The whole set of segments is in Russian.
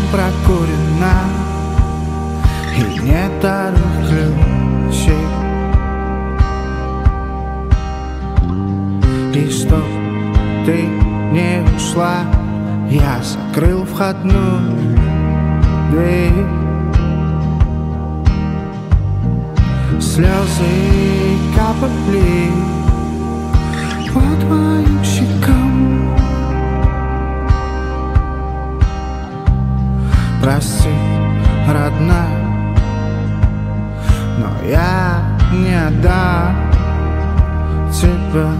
прокурена и нет вторых ключей. И чтоб ты не ушла, я закрыл входную дверь. Слезы капали по твоим щекам. Прости, родная, но я не отдам тебя.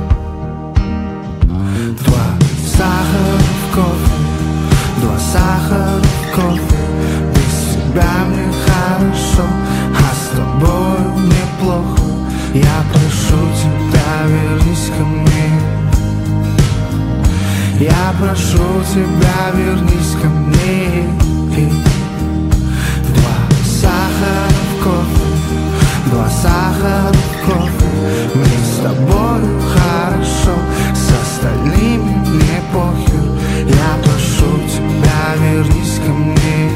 Два сахара в кофе, два сахара в кофе. Без тебя мне хорошо, а с тобой мне плохо. Я прошу тебя, вернись ко мне. Я прошу тебя, вернись ко мне. Два сахара в кофе, два сахара в кофе. Мне с тобой хорошо, с остальными мне похер. Я прошу тебя, вернись ко мне.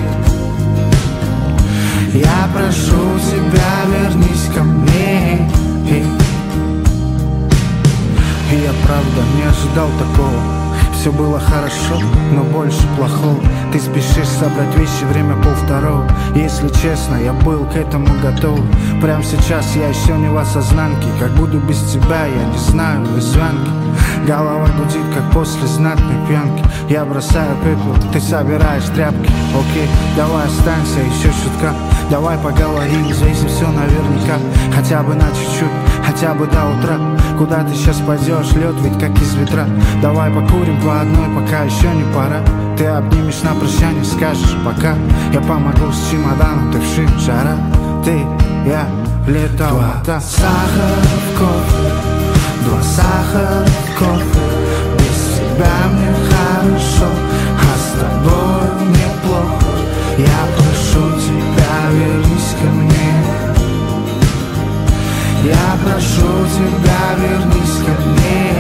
Я прошу тебя, вернись ко мне. И я правда не ожидал такого. Все было хорошо, но больше плохого. Ты спешишь собрать вещи, время 1:30. Если честно, я был к этому готов. Прямо сейчас я еще не в осознанке. Как буду без тебя, я не знаю, звонки. Голова гудит, как после знатной пьянки. Я бросаю пепел, ты собираешь тряпки. Окей, давай останься, еще чутка. Давай поговорим, взвесим все наверняка. Хотя бы на чуть-чуть, хотя бы до утра. Куда ты сейчас пойдешь, лед ведь как из ветра. Давай покурим по одной, пока еще не пора. Ты обнимешь на прощание, скажешь пока. Я помогу с чемоданом, ты вши, жара. Ты, я, лето, два сахара в кофе, два сахара в кофе. Без тебя мне хорошо, а с тобой мне плохо. Я прошу тебя, вернись ко мне. Я прошу тебя, вернись ко мне.